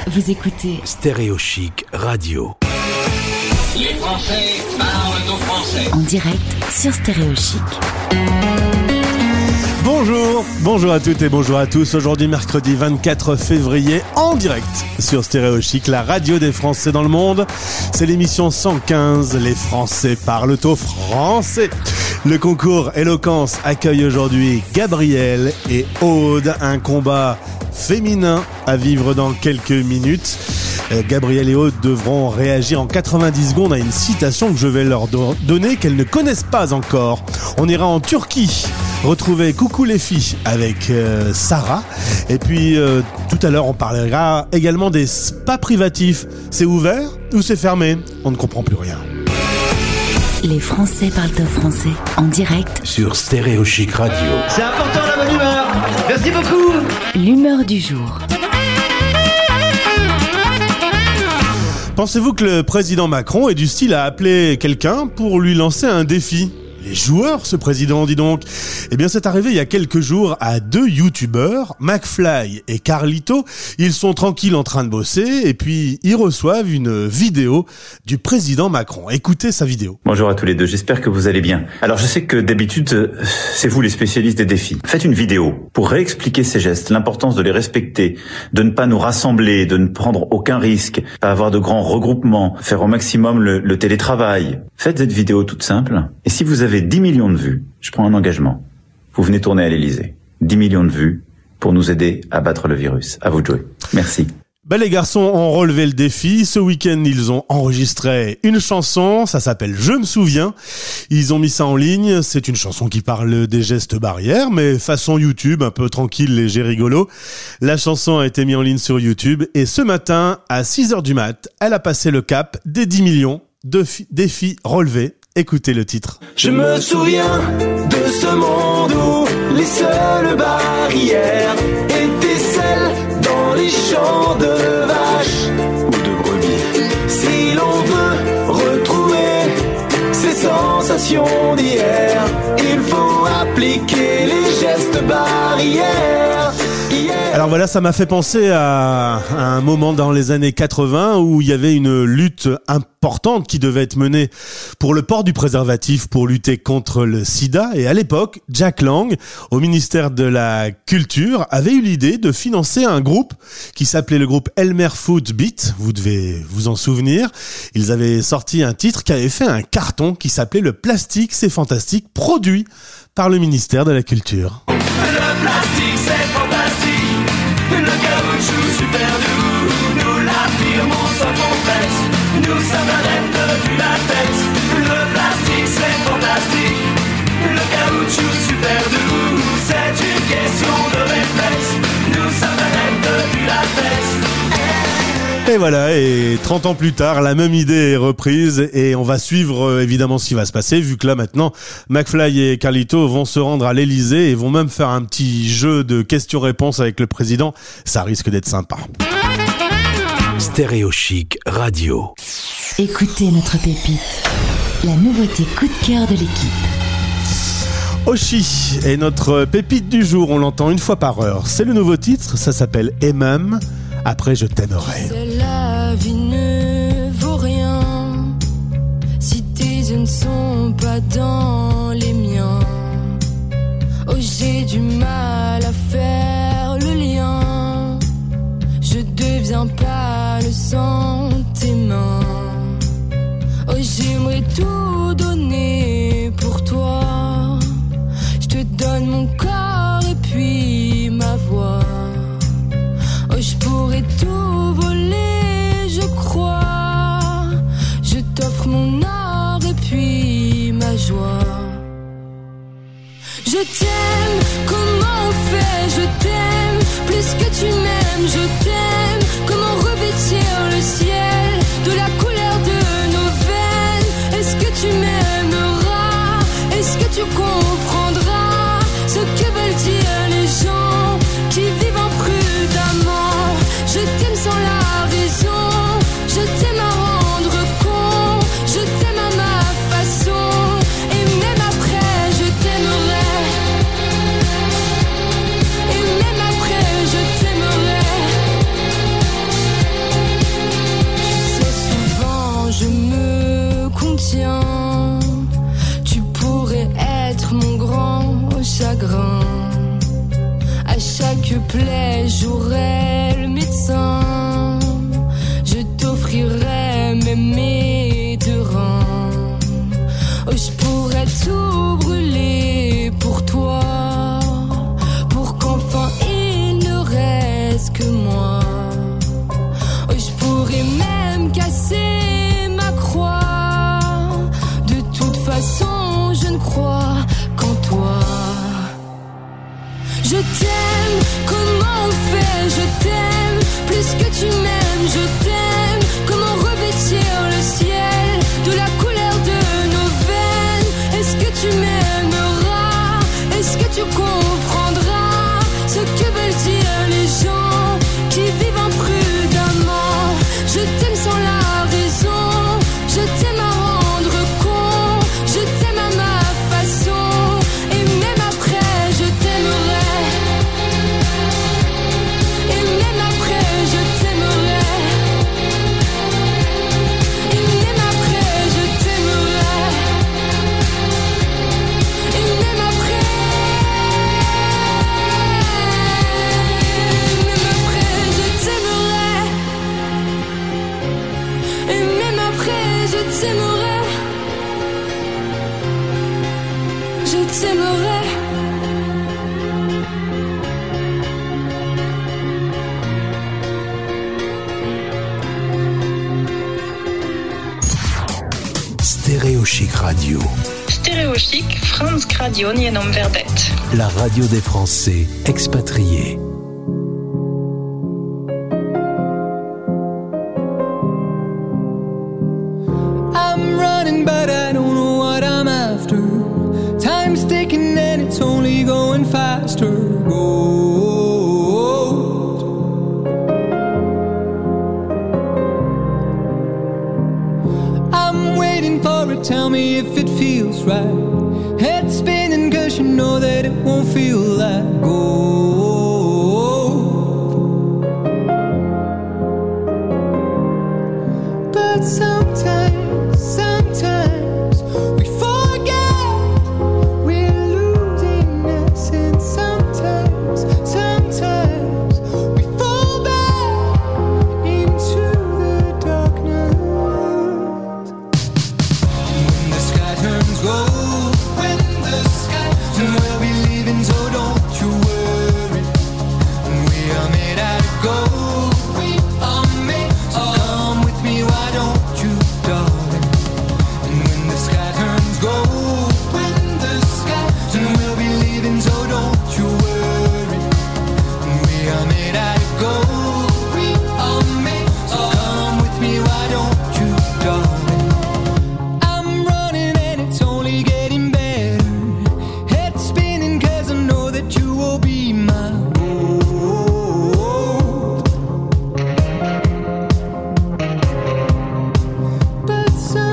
Vous écoutez Stéréo Chic Radio. Les Français parlent aux Français. En direct sur Stéréo Chic. Bonjour à toutes et bonjour à tous. Aujourd'hui, mercredi 24 février, en direct sur Stéréo Chic, la radio des Français dans le monde. C'est l'émission 115, les Français parlent au français. Le concours Éloquence accueille aujourd'hui Gabriel et Aude, un combat féminin à vivre dans quelques minutes. Gabriel et Aude devront réagir en 90 secondes à une citation que je vais leur donner qu'elles ne connaissent pas encore. On ira en Turquie retrouver Coucou les filles avec Sarah. Et puis tout à l'heure on parlera également des spas privatifs. C'est ouvert ou c'est fermé? On ne comprend plus rien. Les Français parlent au français en direct Sur Stéréo Chic Radio. C'est important la bonne humeur. Merci beaucoup. L'humeur du jour. Pensez-vous que le président Macron est du style à appeler quelqu'un pour lui lancer un défi? Les joueurs, ce président, dis donc. Eh bien, c'est arrivé il y a quelques jours à deux youtubeurs, McFly et Carlito. Ils sont tranquilles en train de bosser et puis ils reçoivent une vidéo du président Macron. Écoutez sa vidéo. Bonjour à tous les deux, j'espère que vous allez bien. Alors, je sais que d'habitude, c'est vous les spécialistes des défis. Faites une vidéo pour réexpliquer ces gestes, l'importance de les respecter, de ne pas nous rassembler, de ne prendre aucun risque, pas avoir de grands regroupements, faire au maximum le télétravail. Faites cette vidéo toute simple. Et si vous avez 10 millions de vues, je prends un engagement. Vous venez tourner à l'Elysée. 10 millions de vues pour nous aider à battre le virus. À vous de jouer. Merci. Les garçons ont relevé le défi. Ce week-end, ils ont enregistré une chanson. Ça s'appelle Je me souviens. Ils ont mis ça en ligne. C'est une chanson qui parle des gestes barrières, mais façon YouTube, un peu tranquille, léger, rigolo. La chanson a été mise en ligne sur YouTube. Et ce matin, à 6h du mat, elle a passé le cap des 10 millions de défis relevés. Écoutez le titre. Je me souviens de ce monde où les seules barrières étaient celles dans les champs de vaches ou de brebis. Si l'on veut retrouver ces sensations d'hier, il faut appliquer les gestes barrières. Alors voilà, ça m'a fait penser à un moment dans les années 80 où il y avait une lutte importante qui devait être menée pour le port du préservatif pour lutter contre le sida. Et à l'époque, Jack Lang, au ministère de la Culture, avait eu l'idée de financer un groupe qui s'appelait le groupe Elmer Food Beat. Vous devez vous en souvenir. Ils avaient sorti un titre qui avait fait un carton qui s'appelait Le plastique, c'est fantastique, produit par le ministère de la Culture. Le plastique, c'est fantastique. Le caoutchouc super doux. Nous l'affirmons sans complexe. Nous sommes adeptes du latex. Le plastique, c'est fantastique. Le caoutchouc super doux. C'est une question de réflexe. Nous sommes adeptes du latex. Et voilà, et 30 ans plus tard, la même idée est reprise et on va suivre évidemment ce qui va se passer vu que là maintenant, McFly et Carlito vont se rendre à l'Elysée et vont même faire un petit jeu de questions-réponses avec le président. Ça risque d'être sympa. Stéréo Chic Radio. Écoutez notre pépite, la nouveauté coup de cœur de l'équipe. Oshi est notre pépite du jour, on l'entend une fois par heure. C'est le nouveau titre, ça s'appelle Aimam. Après je t'aimerai. La vie ne vaut rien si tes yeux ne sont pas dans les miens. Oh, j'ai du mal à faire le lien. Je deviens pâle sans tes mains. Oh, j'aimerais tout donner pour toi. Je te donne mon corps et puis ma voix. Oh, je pourrais tout voler, je crois. Je t'offre mon or et puis ma joie. Je t'aime, comment on fait? Je t'aime, plus que tu m'aimes. Je t'aime, comment revêtir le ciel de la couleur de nos veines? Est-ce que tu m'aimeras? Est-ce que tu comprendras ce que veulent dire les gens qui vivent imprudemment? Je t'aime sans la raison, je t'aime à rendre compte, je t'aime à ma façon, et même après je t'aimerai. que plaît, j'aurai le médecin. Je t'offrirai même mes deux reins. Oh, je pourrais tout brûler pour toi, pour qu'enfin il ne reste que moi. Oh, je pourrais même casser ma croix. De toute façon, je ne crois qu'en toi. Je t'aime, comment on fait? Je t'aime, plus que tu m'aimes. Je t'aime, comment revêtir le ciel de la couleur de nos veines? Est-ce que tu m'aimeras? Est-ce que tu comprendras ce que veulent dire les gens qui vivent imprudemment? Je t'aime sans la raison, je t'aime à rendre compte, je t'aime à ma façon, et même après je t'aimerai, et même après je t'aimerai, et même après je t'aimerai, et même après, je t'aimerai, et même après je t'aimerai, je t'aimerai. Stéréo Chic Radio. Stéréo Chic, Fransk Radio genom Verdet. La radio des Français expatriés. I'm running, but I don't know what I'm after. Time's ticking and it's only going faster. Gold. I'm waiting for it, tell me if it feels right. Head spinning cause you know that it won't feel like gold. But sometimes we forget we're losing us, and sometimes we fall back into the darkness. When the sky turns gold, when the sky turns, we'll be leaving, so don't you worry. We are made out of gold, we are made, so come with me, why don't you, darling? And when the sky turns gold, when the sky turns, we'll be leaving, so don't you worry. We are made out of gold, we are made, so come with me, why don't you, darling? I'm running and it's only getting better. Head spinning cause I know that you will be my gold. But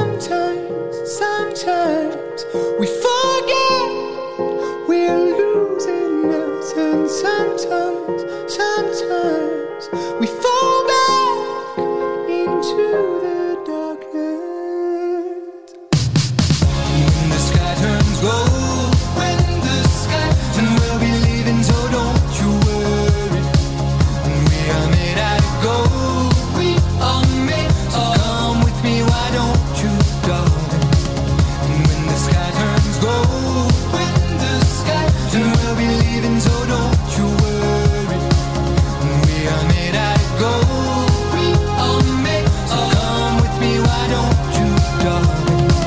sometimes we forget we're losing us, and sometimes we fall back into the darkness. When the sky turns gold, when the sky turns, we'll be leaving, so don't you worry. We are made out of gold, we are made, so come with me, why don't you, darling? And when the sky turns gold, when the sky turns, we'll be leaving, so don't you worry. We are made out of gold, we are made, so come with me, why don't you, darling?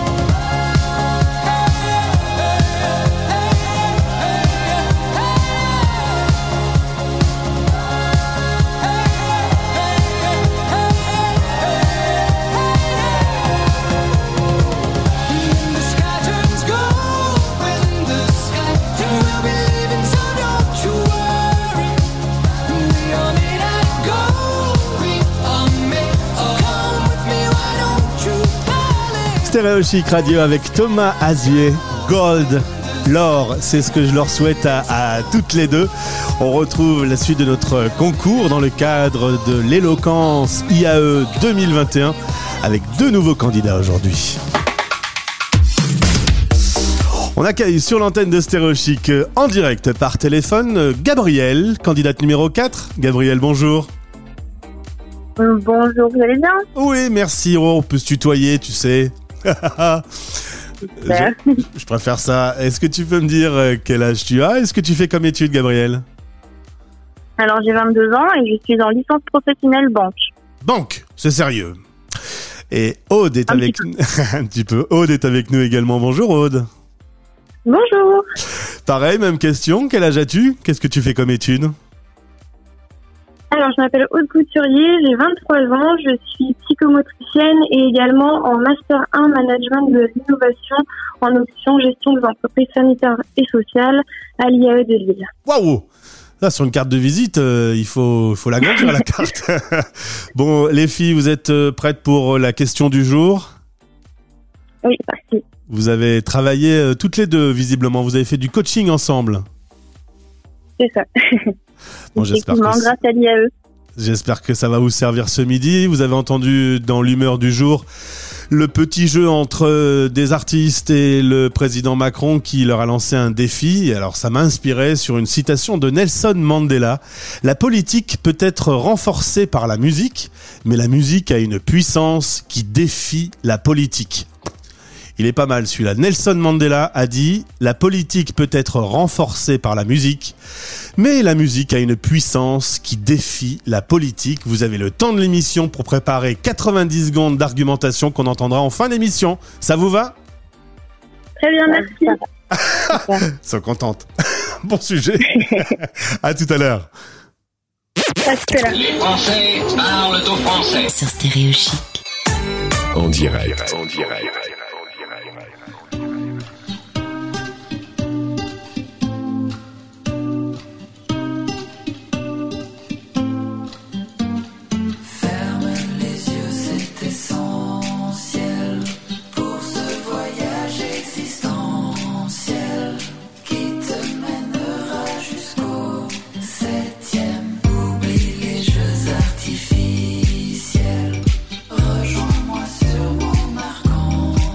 When the sky turns gold, when the sky turns, we'll be leaving, so don't you worry. We are made out of gold, we are made, so come with me, why don't you, darling? Stéréo Chic Radio avec Thomas Azier, Gold, l'or, c'est ce que je leur souhaite à toutes les deux. On retrouve la suite de notre concours dans le cadre de l'éloquence IAE 2021 avec deux nouveaux candidats aujourd'hui. On accueille sur l'antenne de Stéréo Chic en direct par téléphone Gabrielle, candidate numéro 4. Gabrielle, bonjour. Bonjour, vous allez bien? Oui, merci. Oh, on peut se tutoyer, tu sais. Je préfère ça. Est-ce que tu peux me dire quel âge tu as? Est-ce que tu fais comme étude, Gabrielle? Alors, j'ai 22 ans et je suis en licence professionnelle banque. Banque, c'est sérieux. Et Aude est avec nous. Un petit peu. Aude est avec nous également. Bonjour, Aude. Bonjour. Pareil, même question. Quel âge as-tu? Qu'est-ce que tu fais comme étude? Alors, je m'appelle Aude Couturier, j'ai 23 ans, je suis psychomotricienne et également en Master 1 Management de l'innovation en option gestion des entreprises sanitaires et sociales à l'IAE de Lille. Waouh! Là, sur une carte de visite, il faut l'agrandir la carte. Bon, les filles, vous êtes prêtes pour la question du jour? Oui, parti. Vous avez travaillé toutes les deux, visiblement. Vous avez fait du coaching ensemble. C'est ça. Bon, grâce à l'IAE. J'espère que ça va vous servir ce midi. Vous avez entendu dans l'humeur du jour le petit jeu entre des artistes et le président Macron qui leur a lancé un défi. Alors ça m'a inspiré sur une citation de Nelson Mandela. La politique peut être renforcée par la musique, mais la musique a une puissance qui défie la politique. Il est pas mal celui-là. Nelson Mandela a dit « La politique peut être renforcée par la musique, mais la musique a une puissance qui défie la politique. » Vous avez le temps de l'émission pour préparer 90 secondes d'argumentation qu'on entendra en fin d'émission. Ça vous va? Très bien, merci. Ils sont contentes. Bon sujet. À tout à l'heure. Les Français parlent au français. Sur Stéréo Chic. En direct. Rejoins-moi sur mon arc en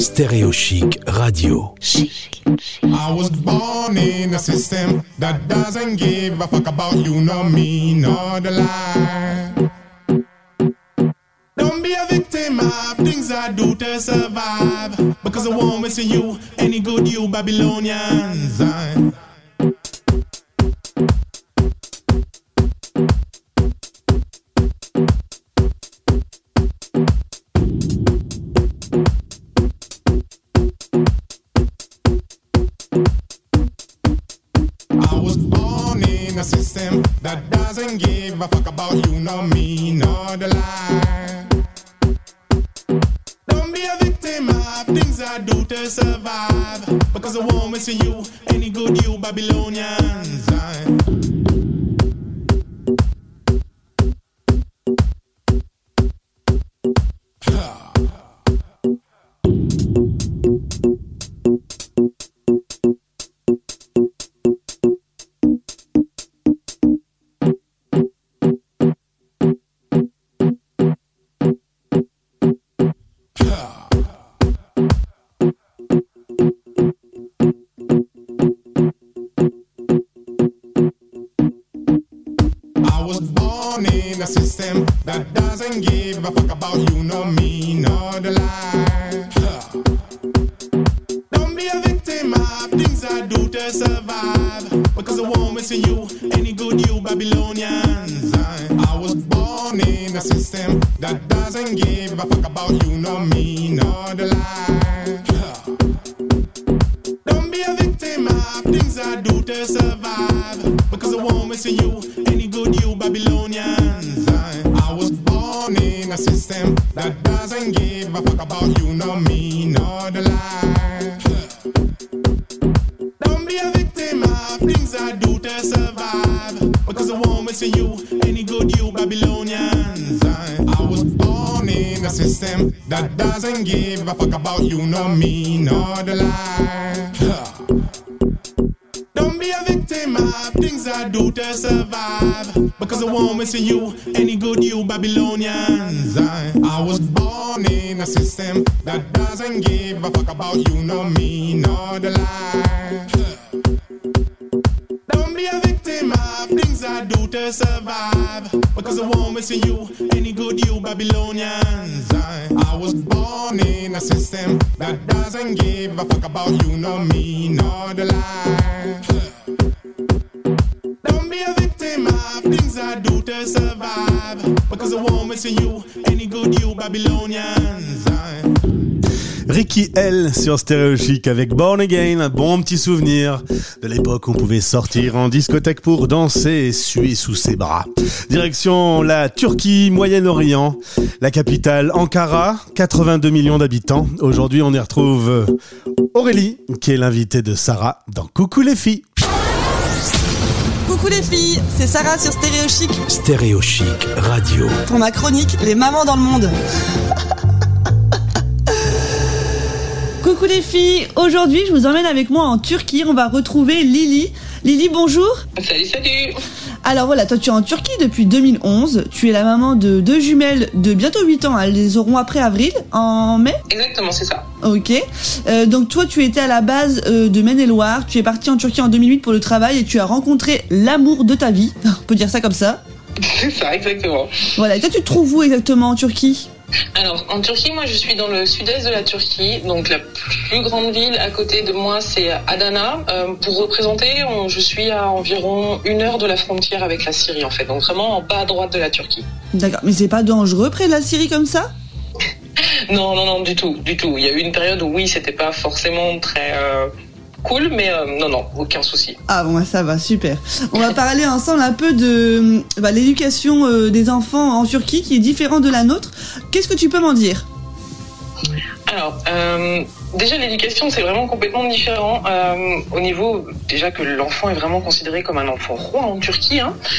Stéréo Chic Radio. I was born in a system that doesn't give a fuck about you, nor me, nor the lie. Don't be a victim of things I do to survive, because I won't miss you, any good you Babylonians. I was born in a system that doesn't give a fuck about you, nor me, nor the lie. Don't be a victim of things I do to survive, because I won't miss you, any good you Babylonians. I was born in a system that doesn't give a fuck about you, nor me, nor the lie. Don't be a victim of things I do to survive, because I won't miss you, any good you Babylonians. I was born in a system that doesn't give a fuck about you, nor me, nor the lie. Don't be a victim of things I do to survive, because I won't miss you, any good you Babylonians. I was born in a system that doesn't give a fuck about you, nor me, nor the lie. Don't be a victim of things I do to survive, because I won't miss you, any good you Babylonians. I was born in a system that doesn't give a fuck about you, nor me, nor the lie. Don't be a victim of things I do to survive, because I won't miss you, any good you Babylonians. I was born in a system that doesn't give a fuck about you, nor me, nor the lie. Don't be a victim of things I do to survive, because I won't miss you, any good you Babylonians. I was born in a system that doesn't give a fuck about you, nor me, nor the lie. Don't be a victim of things I do to survive, because I won't miss you, any good you Babylonians. Ricky L sur Stéréo Chic avec Born Again, un bon petit souvenir de l'époque où on pouvait sortir en discothèque pour danser et suer sous ses bras. Direction la Turquie, Moyen-Orient, la capitale Ankara, 82 millions d'habitants. Aujourd'hui, on y retrouve Aurélie, qui est l'invitée de Sarah dans Coucou les filles. Coucou les filles, c'est Sarah sur Stéréo Chic. Stéréo Chic Radio. Pour ma chronique, les mamans dans le monde. Coucou les filles, aujourd'hui je vous emmène avec moi en Turquie, on va retrouver Lily. Lily, bonjour. Salut. Alors voilà, toi tu es en Turquie depuis 2011, tu es la maman de 2 jumelles de bientôt 8 ans, elles les auront après avril, en mai. Exactement, c'est ça. Ok, donc toi tu étais à la base de Maine-et-Loire, tu es partie en Turquie en 2008 pour le travail et tu as rencontré l'amour de ta vie, on peut dire ça comme ça. C'est ça, exactement. Voilà, et toi tu te trouves où exactement en Turquie ? Alors, en Turquie, moi, je suis dans le sud-est de la Turquie. Donc, la plus grande ville à côté de moi, c'est Adana. Pour représenter, je suis à environ 1 heure de la frontière avec la Syrie, en fait. Donc, vraiment en bas à droite de la Turquie. D'accord, mais c'est pas dangereux près de la Syrie comme ça ? Non, du tout. Il y a eu une période où, oui, c'était pas forcément très... cool, mais non, aucun souci. Ah bon, ça va, super. On va parler ensemble un peu de l'éducation des enfants en Turquie qui est différente de la nôtre. Qu'est-ce que tu peux m'en dire ? Alors, déjà l'éducation c'est vraiment complètement différent au niveau déjà que l'enfant est vraiment considéré comme un enfant roi en Turquie.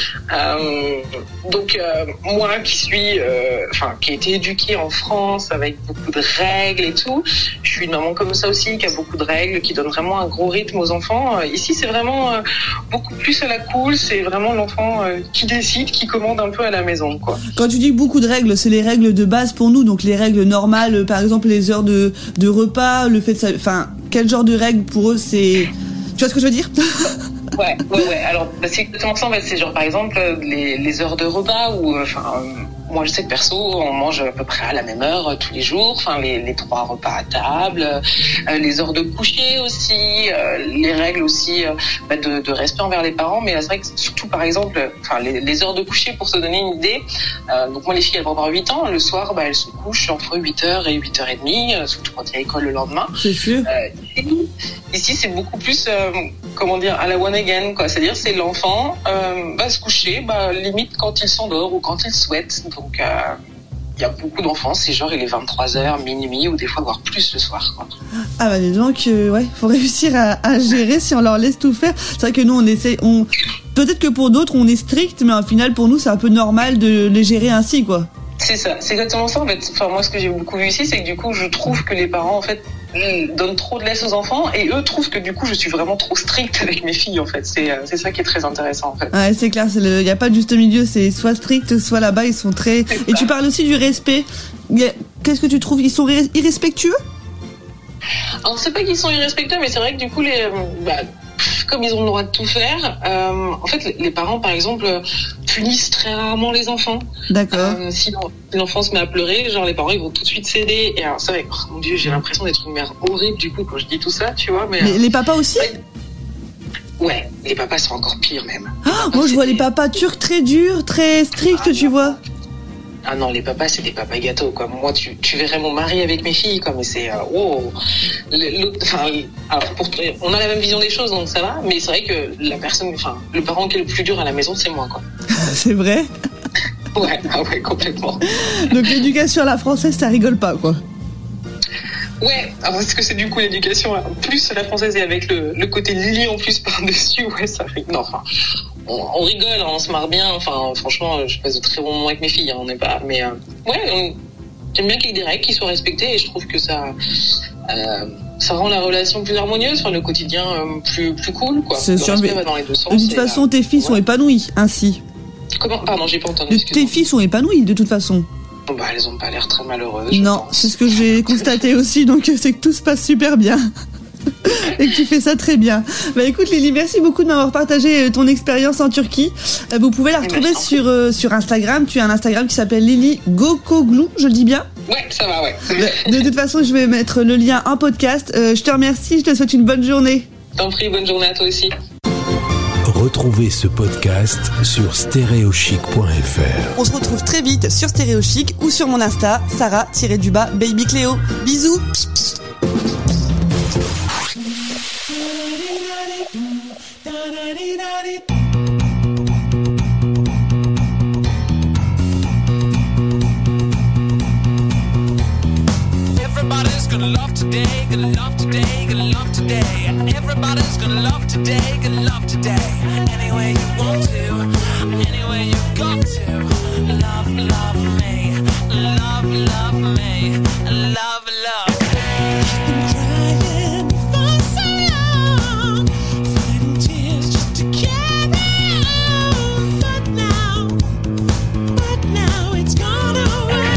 Donc moi qui ai été éduquée en France avec beaucoup de règles et tout, je suis une maman comme ça aussi qui a beaucoup de règles, qui donne vraiment un gros rythme aux enfants. Ici c'est vraiment beaucoup plus à la cool, c'est vraiment l'enfant qui décide, qui commande un peu à la maison, quoi. Quand tu dis beaucoup de règles, c'est les règles de base pour nous, donc les règles normales, par exemple les heures de repas, le fait de, enfin, quel genre de règles pour eux c'est, tu vois ce que je veux dire? Ouais. Alors, c'est exactement ça, en fait. C'est genre, par exemple, les heures de repas où, moi, je sais que perso, on mange à peu près à la même heure tous les jours. Enfin, les 3 repas à table, les heures de coucher aussi, les règles aussi de respect envers les parents. Mais c'est vrai que surtout, par exemple, les heures de coucher, pour se donner une idée. Donc moi, les filles, elles vont avoir 8 ans. Le soir, elles se couchent entre 8h et 8h30, surtout quand il y a école le lendemain. C'est sûr. Ici, c'est beaucoup plus, à la one again, quoi. C'est-à-dire, c'est l'enfant va se coucher, limite quand il s'endort ou quand il souhaite. Donc, il y a beaucoup d'enfants, c'est genre il est 23h, minuit ou des fois voire plus le soir, quoi. Ah bah dis donc, faut réussir à gérer si on leur laisse tout faire. C'est vrai que nous peut-être que pour d'autres on est strict, mais au final pour nous c'est un peu normal de les gérer ainsi, quoi. C'est ça, c'est exactement ça en fait. Enfin, moi ce que j'ai beaucoup vu ici, c'est que du coup je trouve que les parents en fait donnent trop de laisse aux enfants et eux trouvent que du coup je suis vraiment trop stricte avec mes filles en fait. C'est ça qui est très intéressant en fait. Ouais, c'est clair, il y a pas de juste milieu, c'est soit strict, soit là-bas ils sont très. Et tu parles aussi du respect. Qu'est-ce que tu trouves, ils sont irrespectueux? Alors c'est pas qu'ils sont irrespectueux, mais c'est vrai que du coup comme ils ont le droit de tout faire, en fait les parents par exemple punissent très rarement les enfants. D'accord. Si l'enfant se met à pleurer, genre les parents ils vont tout de suite céder. Et alors c'est vrai, mon Dieu, j'ai l'impression d'être une mère horrible du coup quand je dis tout ça, tu vois. Mais les papas aussi? Ouais, les papas sont encore pires même. Moi je vois les papas turcs très durs, très stricts, tu vois. Ah non, les papas, c'est des papas gâteaux, quoi. Moi, tu verrais mon mari avec mes filles, quoi. Mais c'est, wow. On a la même vision des choses, donc ça va. Mais c'est vrai que le parent qui est le plus dur à la maison, c'est moi, quoi. C'est vrai? Ouais, complètement. Donc l'éducation à la française, ça rigole pas, quoi. Ouais, parce que c'est du coup l'éducation plus à la française et avec le côté Lily en plus par-dessus, ouais, ça rigole. Non, on rigole, on se marre bien. Enfin, franchement, je passe de très bons moments avec mes filles. On n'est pas, mais j'aime bien qu'il y ait des règles qui soient respectées et je trouve que ça rend la relation plus harmonieuse, le quotidien plus cool, quoi. C'est sûr, mais va dans les deux sens. De toute façon, tes filles sont épanouies ainsi. Comment? Pardon, j'ai pas entendu. Tes filles sont épanouies de toute façon. Elles ont pas l'air très malheureuses. Non, c'est ce que j'ai constaté aussi, donc c'est que tout se passe super bien. Et que tu fais ça très bien. Écoute Lily, merci beaucoup de m'avoir partagé ton expérience en Turquie. Vous pouvez la retrouver sur Instagram. Tu as un Instagram qui s'appelle Lily Gokoglu, je le dis bien? Ouais, ça va, ouais. De toute façon, je vais mettre le lien en podcast. Je te remercie, je te souhaite une bonne journée. T'en prie, bonne journée à toi aussi. Retrouvez ce podcast sur stereochic.fr. On se retrouve très vite sur Stéréochic ou sur mon Insta, Sarah-Baby Cléo. Bisous. Everybody's gonna love today, gonna love today, gonna love today. Everybody's gonna love today, gonna love today. Any way you want to, any way you've got to. Love, love me, love, love me, love, love me. Been crying for so long, fighting tears just to carry on. But now it's gone away.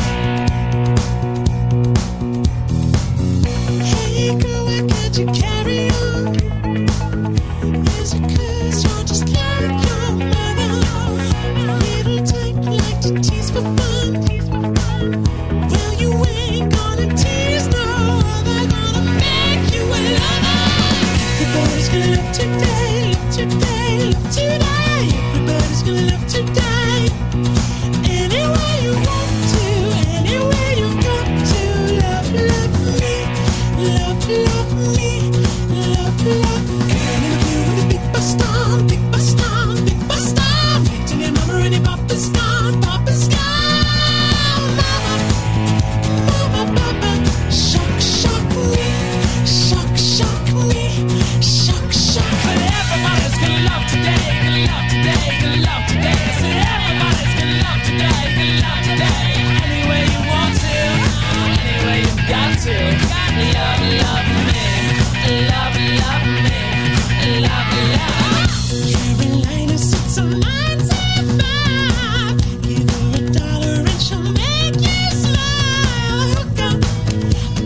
Hey girl, why can't you carry on? Is it 'cause you're just like your mother? Little type like to tease for fun. Well, you ain't gonna tease no, they're gonna make you a lover. Everybody's gonna love today, love today, love today. Everybody's gonna love today. Any way you want to, any way you've got to. Love, love me, love, love me, love, love me. And in the blue with a big bus down, big bus down, big bus down. Meeting your mama and your papa's gone, papa's gone. Mama, mama, shock, shock me, shock, shock me, shock, shock. But everybody's gonna love today, gonna love today, gonna love today. I said everybody's gonna love today, gonna love today. Any way you want to, any way you've got to. Love, love me, love, love me, love, love. You're in line to 6 or 9 to 5. Give her $1 and she'll make you smile. Hook up,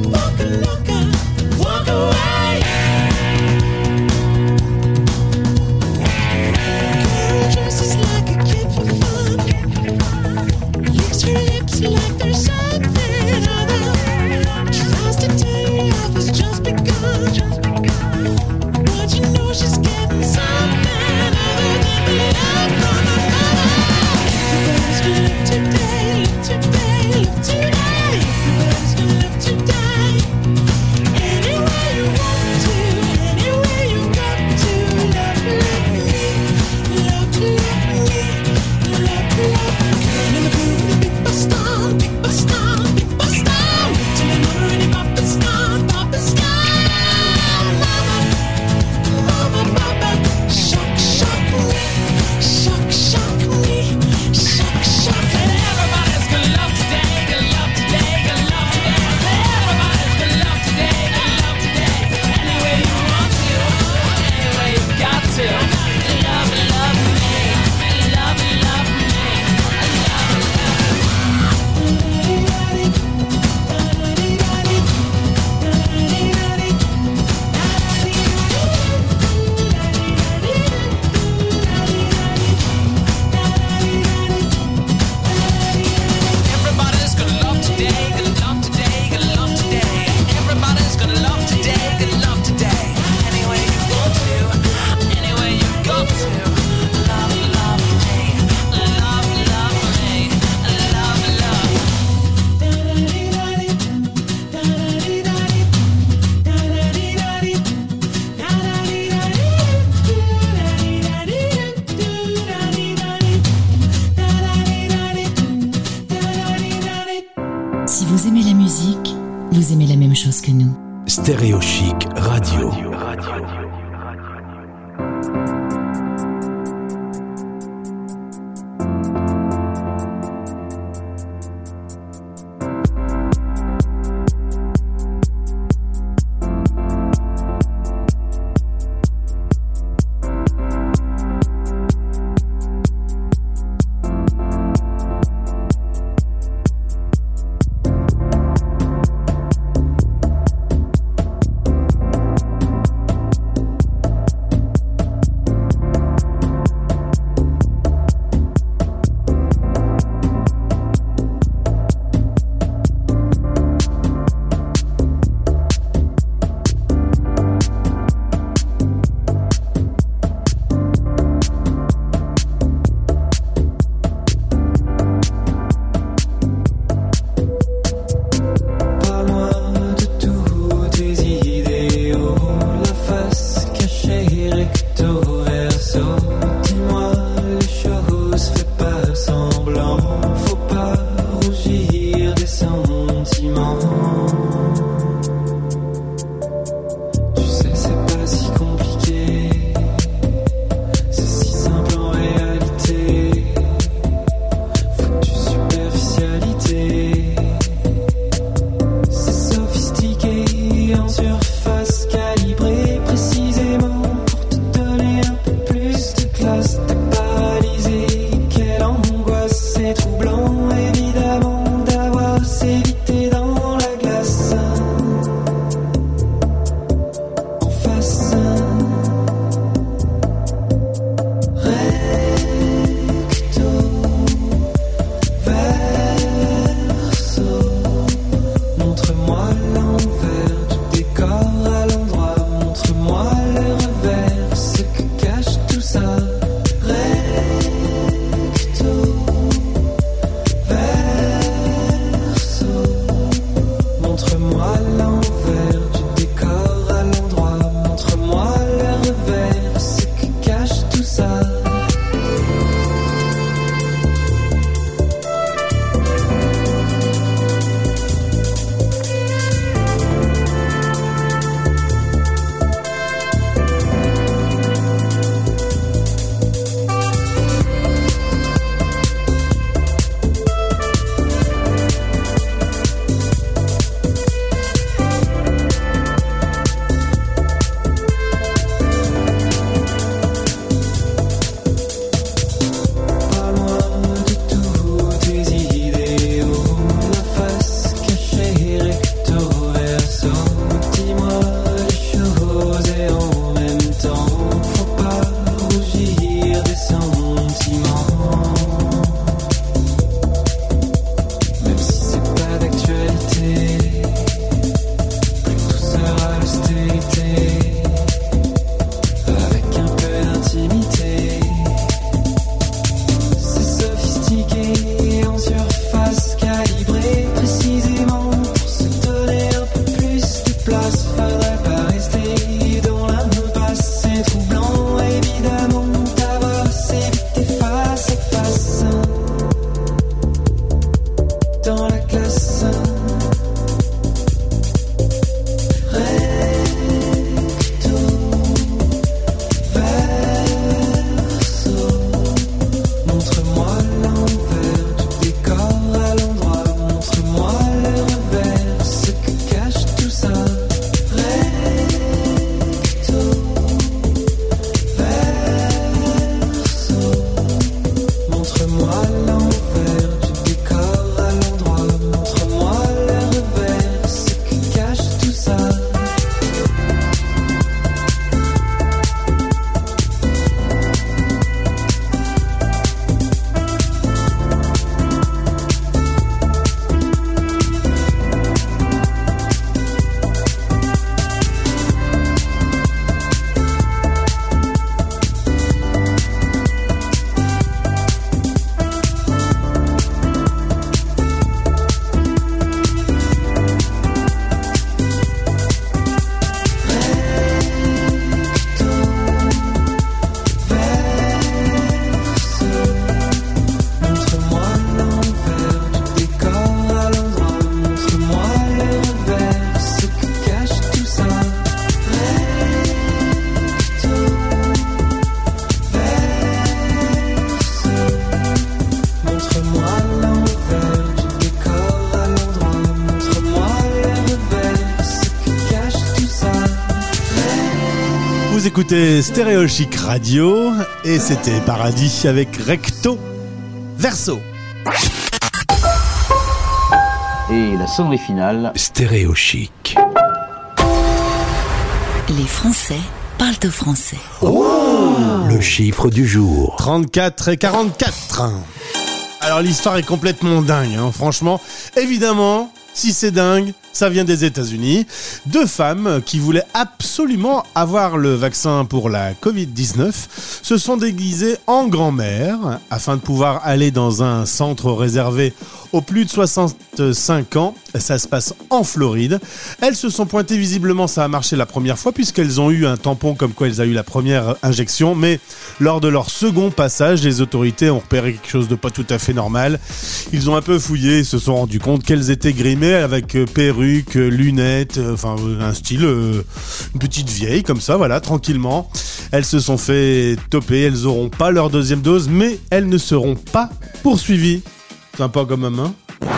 vous aimez la même chose que nous. Stéréo Chic Radio. Vous écoutez Stéréo Chic Radio et c'était Paradis avec Recto Verso. Et la sonnerie finale. Stéréo Chic. Les Français parlent au français. Oh, le chiffre du jour. 34 et 44. Alors l'histoire est complètement dingue, hein. Franchement, évidemment, si c'est dingue, ça vient des États-Unis. 2 femmes qui voulaient absolument avoir le vaccin pour la Covid-19 se sont déguisées en grand-mère afin de pouvoir aller dans un centre réservé aux plus de 65 ans. Ça se passe en Floride. Elles se sont pointées, visiblement ça a marché la première fois puisqu'elles ont eu un tampon comme quoi elles ont eu la première injection, mais lors de leur second passage, les autorités ont repéré quelque chose de pas tout à fait normal. Ils ont un peu fouillé et se sont rendus compte qu'elles étaient grimées avec perruque, lunettes, enfin un style, une petite vieille comme ça, voilà, tranquillement. Elles se sont fait toper, elles auront pas leur deuxième dose, mais elles ne seront pas poursuivies. Sympa comme main.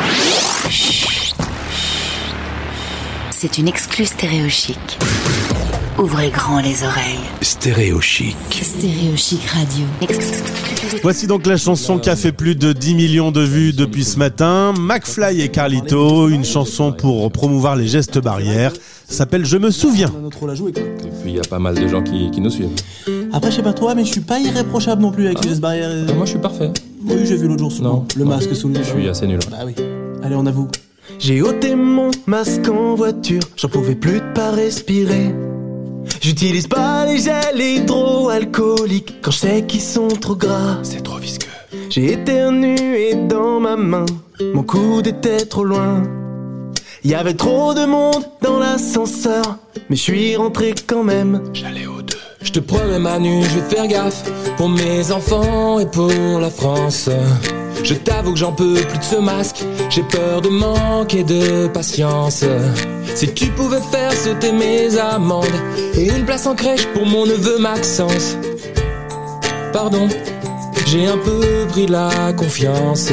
C'est une exclue Stéréo Chic. Ouvrez grand les oreilles. Stéréo Chic. Stéréo Chic Radio. Voici donc la chanson qui a fait plus de 10 millions de vues depuis ce matin. McFly et Carlito, une chanson pour promouvoir les gestes barrières. Ça s'appelle Je me souviens. Et puis il y a pas mal de gens qui nous suivent. Après, je sais pas toi, mais je suis pas irréprochable non plus avec les gestes barrières. Moi, je suis parfait. Oui, j'ai vu l'autre jour souvent. Non. Le masque sous les Je suis assez nul. Bah oui. Allez, on avoue. J'ai ôté mon masque en voiture, j'en pouvais plus de pas respirer. J'utilise pas les gels hydroalcooliques quand je sais qu'ils sont trop gras. C'est trop visqueux. J'ai éternué dans ma main, mon coude était trop loin. Il y avait trop de monde dans l'ascenseur, mais je suis rentré quand même. J'allais aux 2. Je te promets Manu, je vais faire gaffe pour mes enfants et pour la France. Je t'avoue que j'en peux plus de ce masque, j'ai peur de manquer de patience. Si tu pouvais faire sauter mes amendes et une place en crèche pour mon neveu Maxence. Pardon, j'ai un peu pris la confiance.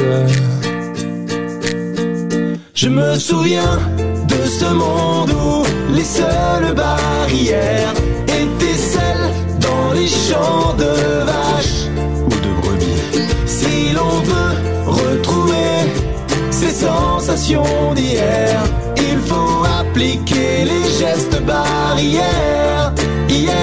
Je me souviens de ce monde où les seules barrières étaient celles dans les champs de vaches ou de brebis. Si l'on veut retrouver ces sensations d'hier, il faut appliquer les gestes barrières. Hier,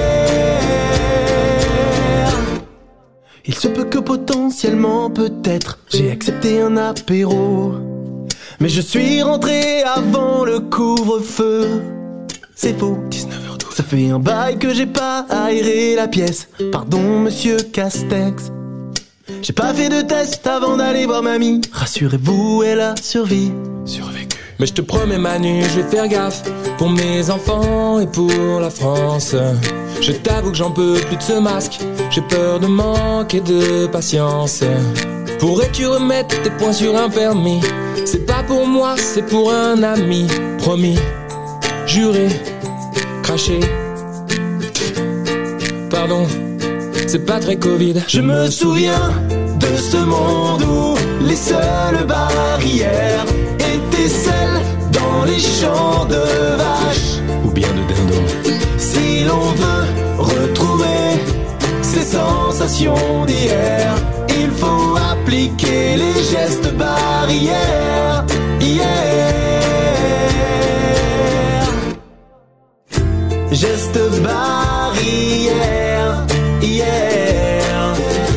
il se peut que potentiellement, peut-être, j'ai accepté un apéro. Mais je suis rentré avant le couvre-feu. C'est faux, 19h12. Ça fait un bail que j'ai pas aéré la pièce. Pardon, monsieur Castex. J'ai pas fait de test avant d'aller voir mamie. Rassurez-vous, elle a survécu. Mais je te promets Manu, je vais faire gaffe pour mes enfants et pour la France. Je t'avoue que j'en peux plus de ce masque, j'ai peur de manquer de patience. Pourrais-tu remettre tes points sur un permis? C'est pas pour moi, c'est pour un ami. Promis, juré, craché. Pardon, c'est pas très Covid. Je me souviens de ce monde où les seules barrières étaient celles dans les champs de vaches ou bien de dindons. Si l'on veut retrouver ces sensations d'hier, il faut appliquer les gestes barrières. Hier, gestes barrières. Hier,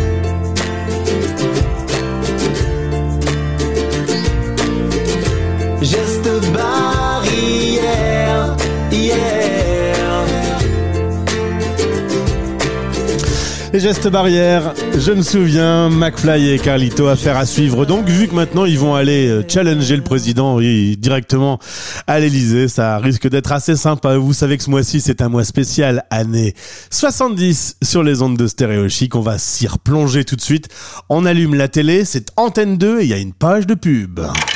gestes barrières. Hier. Les gestes barrières, je me souviens, McFly et Carlito, affaire à suivre. Donc, vu que maintenant ils vont aller challenger le président directement à l'Elysée, ça risque d'être assez sympa. Vous savez que ce mois-ci, c'est un mois spécial, année 70 sur les ondes de Stéréo Chic. On va s'y replonger tout de suite. On allume la télé, c'est Antenne 2 et il y a une page de pub.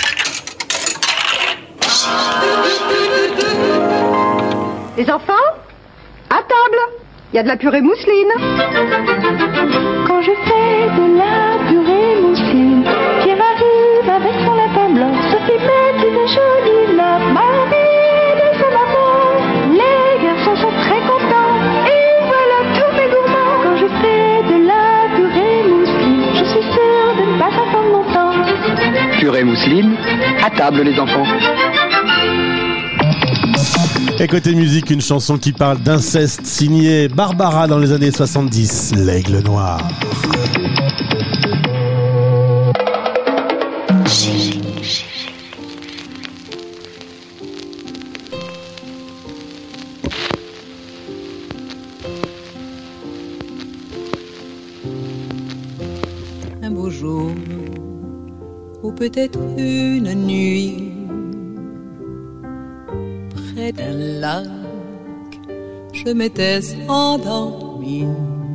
Les enfants, à table. Il y a de la purée mousseline. Quand je fais de la purée mousseline, Pierre arrive avec son lapin blanc. Sophie met une jolie nappe. Marie de son maman. Les garçons sont très contents. Et table, les enfants. Et côté musique, une chanson qui parle d'inceste signée Barbara dans les années 70, L'Aigle Noir. Un beau jour, ou peut-être une nuit, près d'un lac, je m'étais endormi,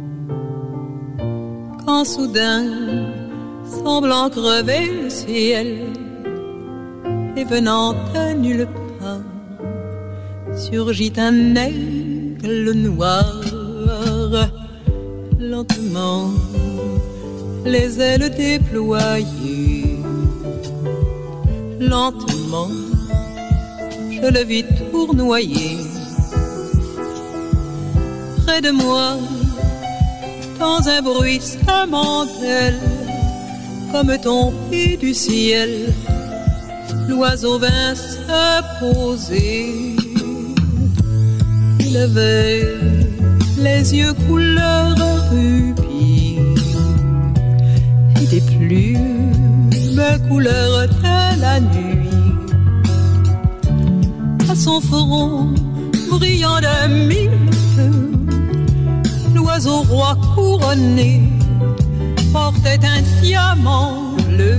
quand soudain, semblant crever le ciel, et venant de nulle part, surgit un aigle noir, lentement, les ailes déployées, lentement, je le vis tournoyer. Près de moi, dans un bruissement d'ailes, comme tombé du ciel, l'oiseau vint se poser. Il avait les yeux couleur rubis et des plumes couleur de la nuit. À son front brillant de mille feux, l'oiseau roi couronné portait un diamant bleu.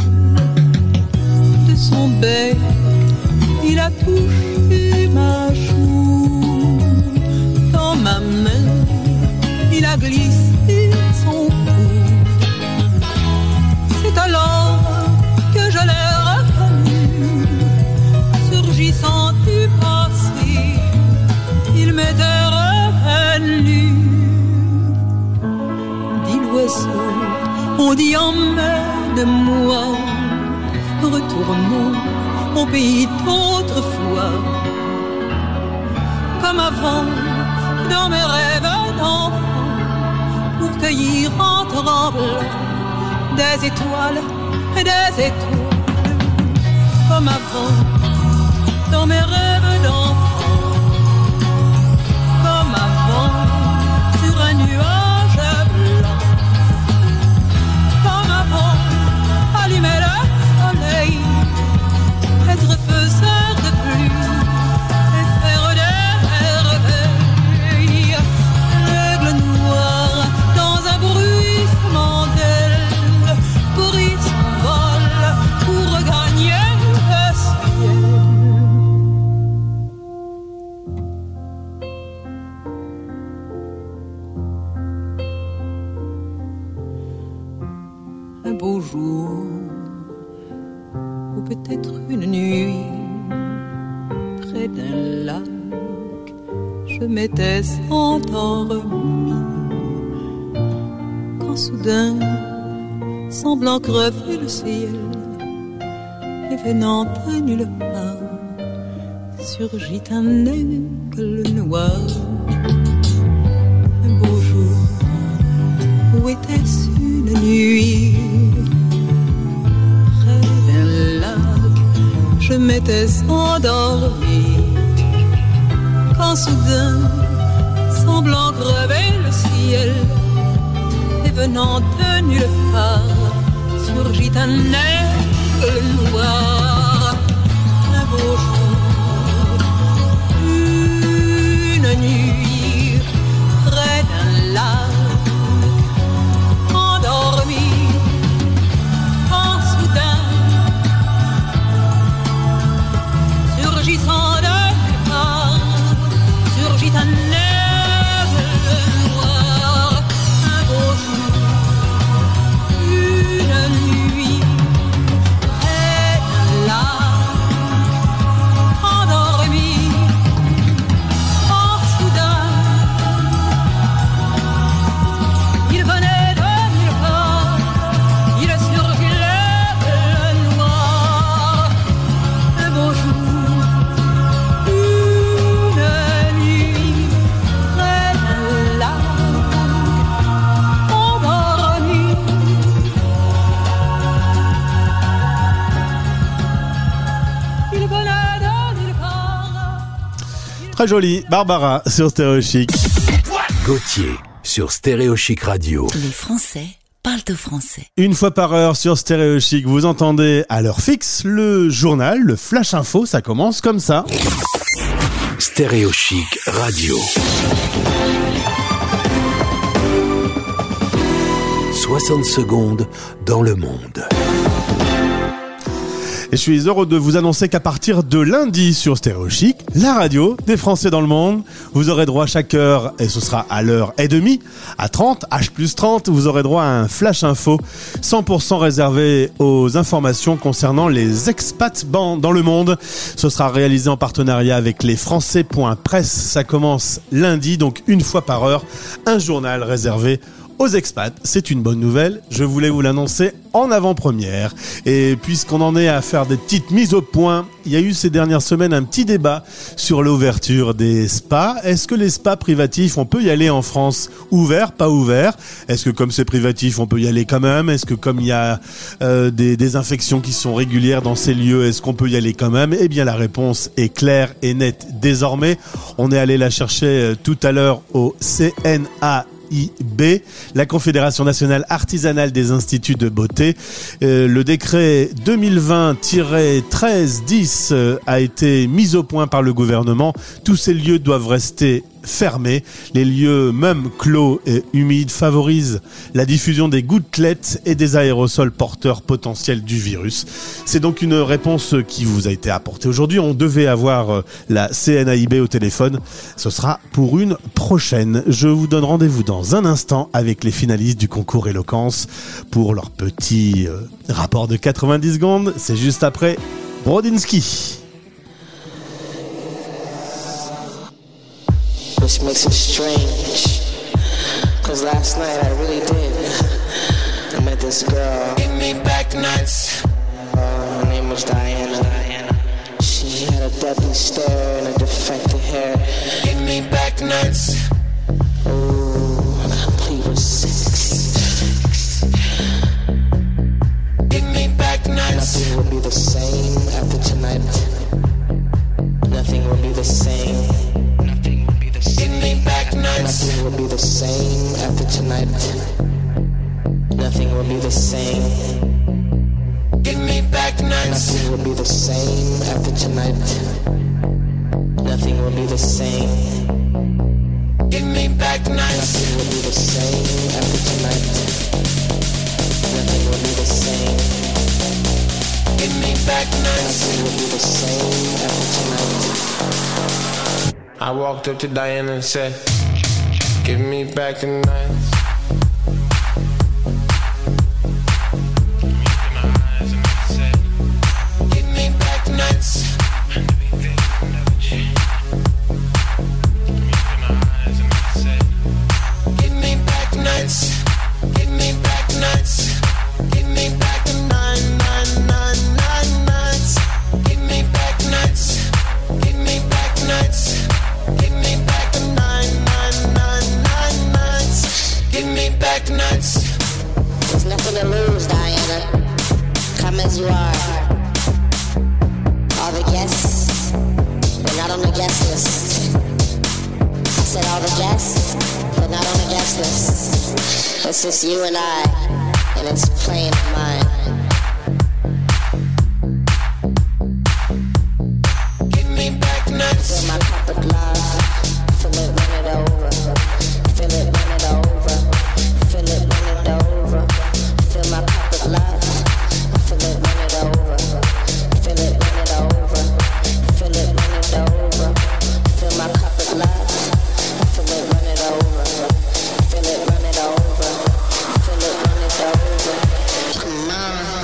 De son bec, il a touché ma joue. Dans ma main, il a glissé son coude. C'est alors que je l'ai reconnu, surgissant du passé, il m'était revenu. Dit l'oiseau, on dit emmène-moi, retournons au pays d'autrefois. Comme avant, dans mes rêves d'enfant, pour cueillir en tremblant des étoiles, des étoiles. Comme avant, dans mes rêves d'enfant, comme avant, sur un nuage blanc. Comme avant, allumer le soleil, être faiseur de pluie et faire des merveilles. L'aigle noir dans un bruissement d'ailes, prit son vol pour regagner le ciel. Un beau jour, ou peut-être une nuit, près d'un lac, je m'étais endormi, quand soudain, semblant crever le ciel, et venant de nulle part, surgit un aigle noir. Un beau jour, où était-ce une nuit, près d'un lac, je m'étais endormi, quand soudain, semblant crever le ciel, et venant de nulle part, surgit un aigle noir. Un beau jour, une nuit, près d'un lac, endormi, quand soudain, surgissant de nulle part, surgit un aigle noir. Un beau jour, une nuit, près d'un lac, Très joli. Barbara sur Stéréo Chic. Gauthier sur Stéréo Chic Radio. Les Français parlent au français. Une fois par heure sur Stéréo Chic, vous entendez à l'heure fixe le journal, le Flash Info, ça commence comme ça. Stéréo Chic Radio. 60 secondes dans le monde. Et je suis heureux de vous annoncer qu'à partir de lundi sur Stéréo Chic, la radio des Français dans le monde, vous aurez droit chaque heure, et ce sera à l'heure et demie, à 30, H+30, vous aurez droit à un flash info 100% réservé aux informations concernant les expats dans le monde. Ce sera réalisé en partenariat avec lesfrançais.press. Ça commence lundi, donc une fois par heure, un journal réservé aux expats. C'est une bonne nouvelle, je voulais vous l'annoncer en avant-première. Et puisqu'on en est à faire des petites mises au point, il y a eu ces dernières semaines un petit débat sur l'ouverture des spas. Est-ce que les spas privatifs, on peut y aller en France? Ouvert, pas ouvert? Est-ce que comme c'est privatif, on peut y aller quand même? Est-ce que comme il y a des désinfections qui sont régulières dans ces lieux, est-ce qu'on peut y aller quand même? Eh bien la réponse est claire et nette désormais. On est allé la chercher tout à l'heure au CNAIB, la Confédération nationale artisanale des instituts de beauté. Le décret 2020-1310 a été mis au point par le gouvernement. Tous ces lieux doivent rester fermés. Les lieux, même clos et humides, favorisent la diffusion des gouttelettes et des aérosols porteurs potentiels du virus. C'est donc une réponse qui vous a été apportée aujourd'hui. On devait avoir la CNAIB au téléphone. Ce sera pour une prochaine. Je vous donne rendez-vous dans un instant avec les finalistes du concours Éloquence pour leur petit rapport de 90 secondes. C'est juste après Brodinski. Which makes it strange, cause last night I really did. I met this girl. Give me back nights. Her name was Diana. She had a deadly stare and a defective hair. Give me back nights. Oh, complete with sex. Give me back nights. Nothing will be the same after tonight. Nothing will be the same. Give me back nights. Nothing will be the same after tonight. Nothing will be the same. Give me back nights. Nothing will be the same after tonight. Nothing will be the same. Give me back nights. Nothing will be the same after tonight. Nothing will be the same. Give me back nights. Nothing will be the same after tonight. I walked up to Diana and said, give me back the nights. Give me back nights. Give me back nights. Give me back nights. Give me back the 999 nights. Give me back nights. Give me back nights. Give me back the 999 nights. Give me back nights. There's nothing to lose, Diana. Come as you are. All the guests, they're not on the guest list. I said all the guests, they're not on the guest list. It's just you and I, and it's plain mine. Give me back nights. Fill my cup with love. Fill it, run it over. Fill it, run it over. Fill it, run it over. Fill my cup with love. Fill it, run it over. Fill it, run it over. Fill it, run it over. Fill my cup with love. Fill it, run it over. Fill it, run it over. Fill it, run it over. Come on.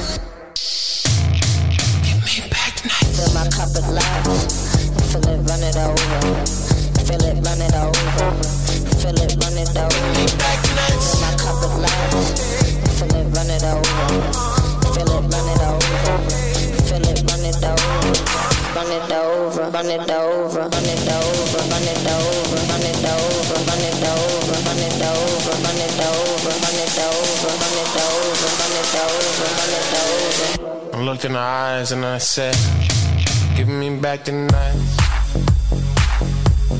Give me back nights. Fill my cup with love. Fill it, run it over. Fill it, run it over. Fill it, run it over. Give me back nights. Fill my cup with love. Fill it, run it over. Fill it, run it over. Fill it, run it over. Run it over. Run it over. Run it over. Run it over. Run it over. Run it over. Run it over. Run it over. Run it over. Run it over. Run it over. Run it over. I looked in her eyes and I said, give me back the nights.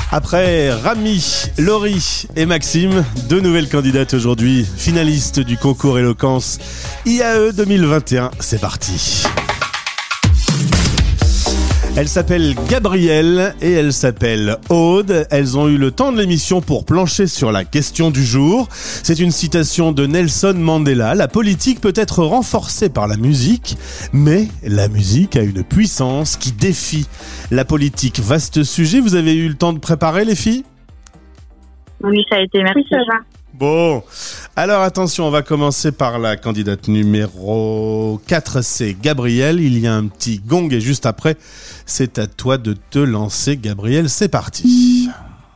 Après Rami, Laurie et Maxime, 2 nouvelles candidates aujourd'hui, finalistes du concours Éloquence IAE 2021. C'est parti. Elle s'appelle Gabrielle et elle s'appelle Aude. Elles ont eu le temps de l'émission pour plancher sur la question du jour. C'est une citation de Nelson Mandela. La politique peut être renforcée par la musique, mais la musique a une puissance qui défie la politique. Vaste sujet. Vous avez eu le temps de préparer, les filles ? Oui, ça a été, merci. Oui, ça va. Bon, alors attention, on va commencer par la candidate numéro 4, c'est Gabrielle. Il y a un petit gong et juste après, c'est à toi de te lancer, Gabrielle. C'est parti.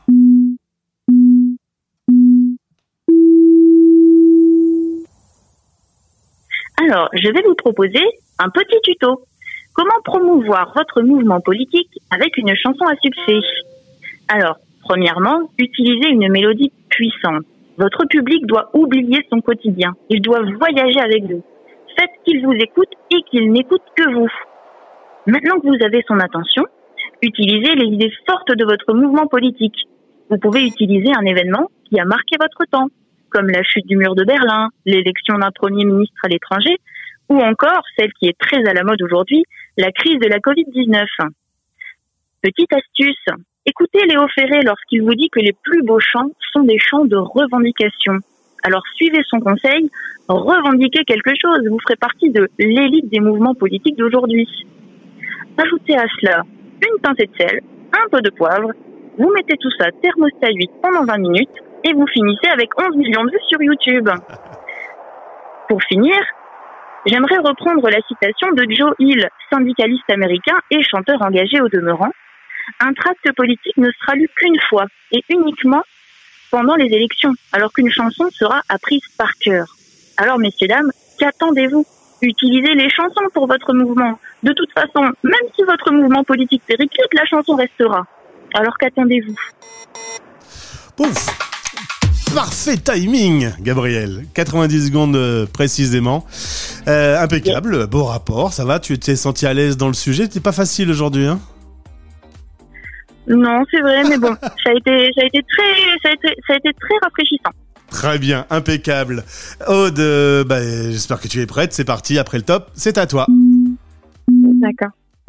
Alors, je vais vous proposer un petit tuto. Comment promouvoir votre mouvement politique avec une chanson à succès ? Alors, premièrement, utilisez une mélodie puissante. Votre public doit oublier son quotidien. Il doit voyager avec vous. Faites qu'il vous écoute et qu'il n'écoute que vous. Maintenant que vous avez son attention, utilisez les idées fortes de votre mouvement politique. Vous pouvez utiliser un événement qui a marqué votre temps, comme la chute du mur de Berlin, l'élection d'un premier ministre à l'étranger, ou encore celle qui est très à la mode aujourd'hui, la crise de la Covid-19. Petite astuce. Écoutez Léo Ferré lorsqu'il vous dit que les plus beaux chants sont des chants de revendication. Alors suivez son conseil, revendiquez quelque chose, vous ferez partie de l'élite des mouvements politiques d'aujourd'hui. Ajoutez à cela une pincée de sel, un peu de poivre, vous mettez tout ça thermostat 8 pendant 20 minutes et vous finissez avec 11 millions de vues sur YouTube. Pour finir, j'aimerais reprendre la citation de Joe Hill, syndicaliste américain et chanteur engagé au demeurant. Un tract politique ne sera lu qu'une fois et uniquement pendant les élections, alors qu'une chanson sera apprise par cœur. Alors, messieurs, dames, qu'attendez-vous ? Utilisez les chansons pour votre mouvement. De toute façon, même si votre mouvement politique périclite, la chanson restera. Alors qu'attendez-vous ? Pouf ! Parfait timing, Gabrielle. 90 secondes précisément. Impeccable, beau rapport, ça va ? Tu t'es senti à l'aise dans le sujet ? C'était pas facile aujourd'hui, hein ? Non, c'est vrai, mais bon, ça a été très rafraîchissant. Très bien, impeccable. Aude, j'espère que tu es prête. C'est parti, après le top, c'est à toi. D'accord.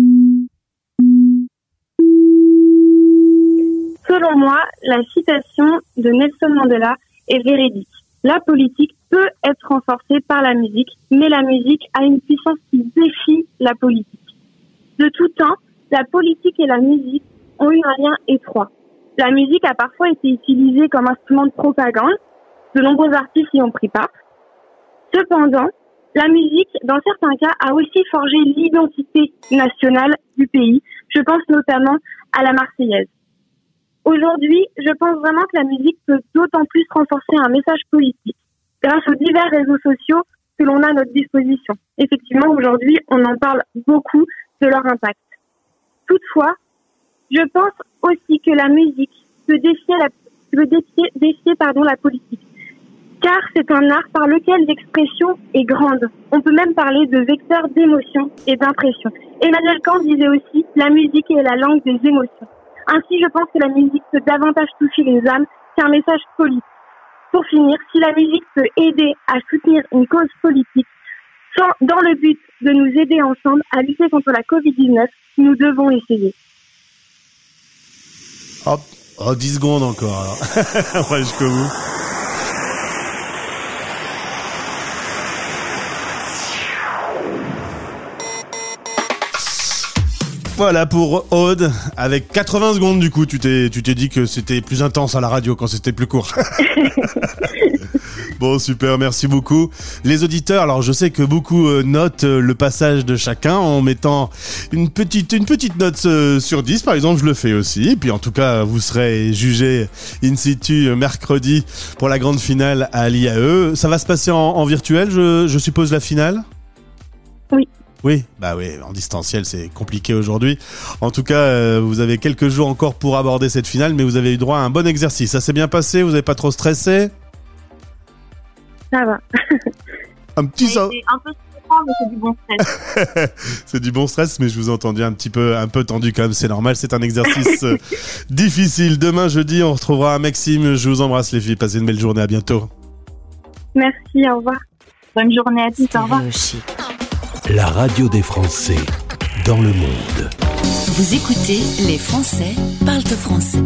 Selon moi, la citation de Nelson Mandela est véridique. La politique peut être renforcée par la musique, mais la musique a une puissance qui défie la politique. De tout temps, la politique et la musique ont eu un lien étroit. La musique a parfois été utilisée comme instrument de propagande. De nombreux artistes y ont pris part. Cependant, la musique, dans certains cas, a aussi forgé l'identité nationale du pays. Je pense notamment à la Marseillaise. Aujourd'hui, je pense vraiment que la musique peut d'autant plus renforcer un message politique grâce aux divers réseaux sociaux que l'on a à notre disposition. Effectivement, aujourd'hui, on en parle beaucoup de leur impact. Toutefois, je pense aussi que la musique peut défier la politique, car c'est un art par lequel l'expression est grande. On peut même parler de vecteur d'émotion et d'impression. Emmanuel Kant disait aussi « la musique est la langue des émotions ». Ainsi, je pense que la musique peut davantage toucher les âmes qu'un message politique. Pour finir, si la musique peut aider à soutenir une cause politique, dans le but de nous aider ensemble à lutter contre la Covid-19, nous devons essayer. Hop, 10 secondes encore, alors. On va jusqu'au bout. Voilà pour Aude, avec 80 secondes du coup, tu t'es dit que c'était plus intense à la radio quand c'était plus court. Bon, super, merci beaucoup. Les auditeurs, alors je sais que beaucoup notent le passage de chacun en mettant une petite note sur 10, par exemple, je le fais aussi. Et puis en tout cas, vous serez jugés in situ mercredi pour la grande finale à l'IAE. Ça va se passer en virtuel, je suppose, la finale ? Oui. Oui, en distanciel, c'est compliqué aujourd'hui. En tout cas, vous avez quelques jours encore pour aborder cette finale, mais vous avez eu droit à un bon exercice. Ça s'est bien passé ? Vous n'avez pas trop stressé ? Ça va. Un petit ça. Un peu stressé comprends, mais c'est du bon stress. C'est du bon stress, mais je vous ai entendu un peu tendu quand même, c'est normal, c'est un exercice difficile. Demain, jeudi, on retrouvera Maxime. Je vous embrasse les filles, passez une belle journée, à bientôt. Merci, au revoir. Bonne journée à tous, au revoir. La radio des Français dans le monde. Vous écoutez Les Français parlent français.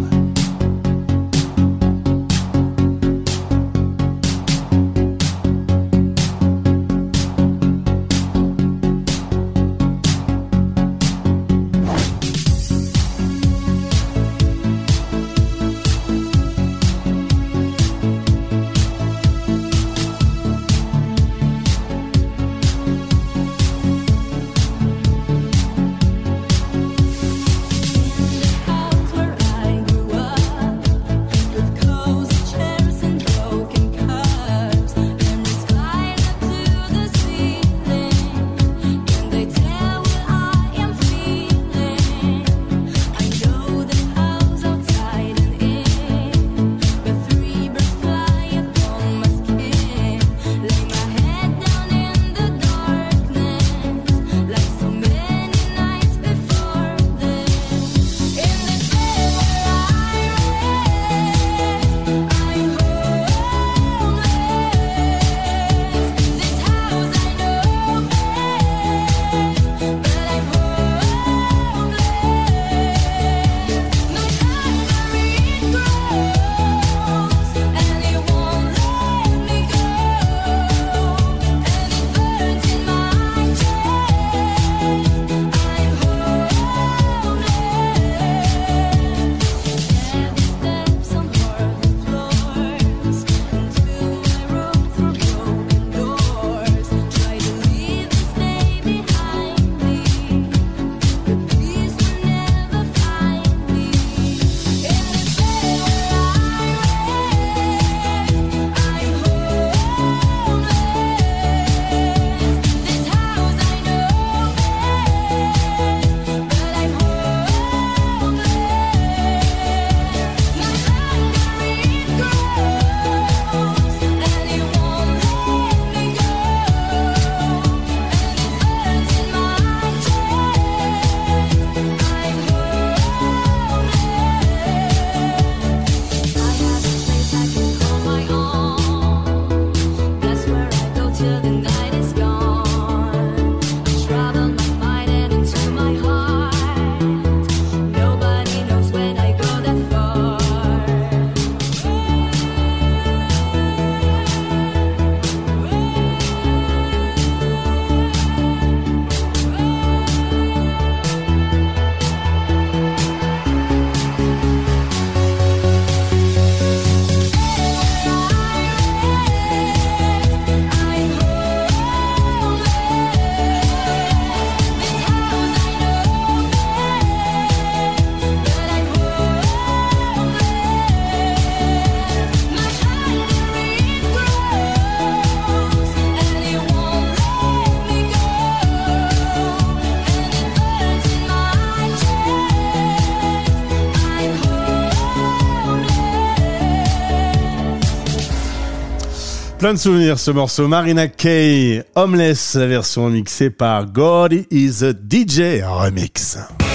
Plein de souvenirs ce morceau. Marina Kaye, Homeless, la version mixée par God is a DJ Remix.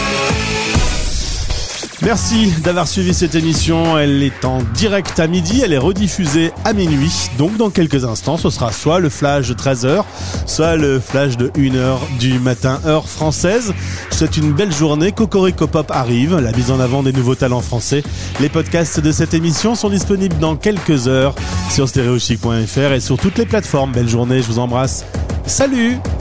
Merci d'avoir suivi cette émission. Elle est en direct à midi, elle est rediffusée à minuit. Donc dans quelques instants, ce sera soit le flash de 13h, soit le flash de 1h du matin, heure française. C'est une belle journée. Cocorico Pop arrive, la mise en avant des nouveaux talents français. Les podcasts de cette émission sont disponibles dans quelques heures sur stereochic.fr et sur toutes les plateformes. Belle journée, je vous embrasse. Salut!